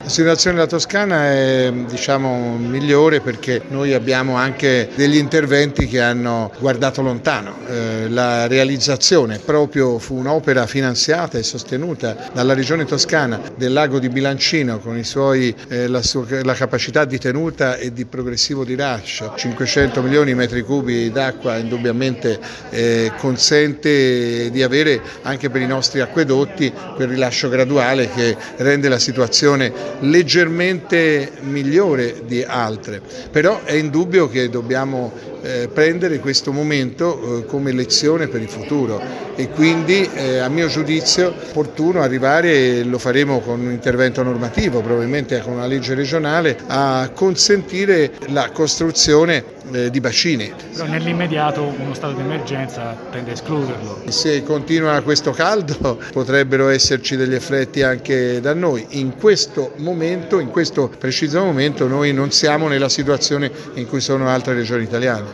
La situazione della Toscana è migliore perché noi abbiamo anche degli interventi che hanno guardato lontano. La realizzazione proprio fu un'opera finanziata e sostenuta dalla Regione Toscana del lago di Bilancino con la capacità di tenuta e di progressivo rilascio. 500 milioni di metri cubi d'acqua indubbiamente consente di avere anche per i nostri acquedotti quel rilascio graduale che rende la situazione leggermente migliore di altre, però è indubbio che dobbiamo prendere questo momento come lezione per il futuro e quindi a mio giudizio è opportuno arrivare, e lo faremo con un intervento normativo, probabilmente con una legge regionale, a consentire la costruzione di bacini. Però nell'immediato uno stato di emergenza tende a escluderlo. Se continua questo caldo potrebbero esserci degli effetti anche da noi. In questo momento, in questo preciso momento, noi non siamo nella situazione in cui sono altre regioni italiane.